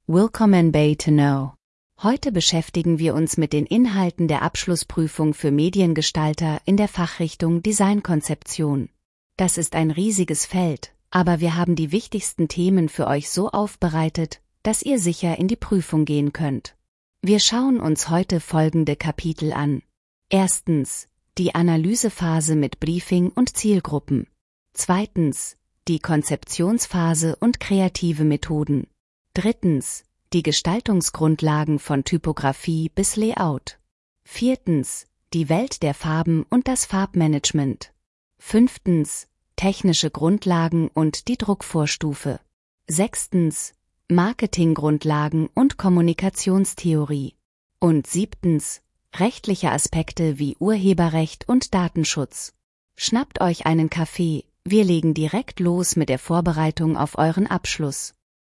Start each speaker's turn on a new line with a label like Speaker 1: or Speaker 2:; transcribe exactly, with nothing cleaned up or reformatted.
Speaker 1: Willkommen bei To Know. Heute beschäftigen wir uns mit den Inhalten der Abschlussprüfung für Mediengestalter in der Fachrichtung Designkonzeption. Das ist ein riesiges Feld, aber wir haben die wichtigsten Themen für euch so aufbereitet, dass ihr sicher in die Prüfung gehen könnt. Wir schauen uns heute folgende Kapitel an. Erstens, die Analysephase mit Briefing und Zielgruppen. Zweitens, die Konzeptionsphase und kreative Methoden. Drittens, die Gestaltungsgrundlagen von Typografie bis Layout. Viertens, die Welt der Farben und das Farbmanagement. Fünftens, technische Grundlagen und die Druckvorstufe. Sechstens, Marketinggrundlagen und Kommunikationstheorie. Und siebtens, rechtliche Aspekte wie Urheberrecht und Datenschutz. Schnappt euch einen Kaffee, wir legen direkt los mit der Vorbereitung auf euren Abschluss.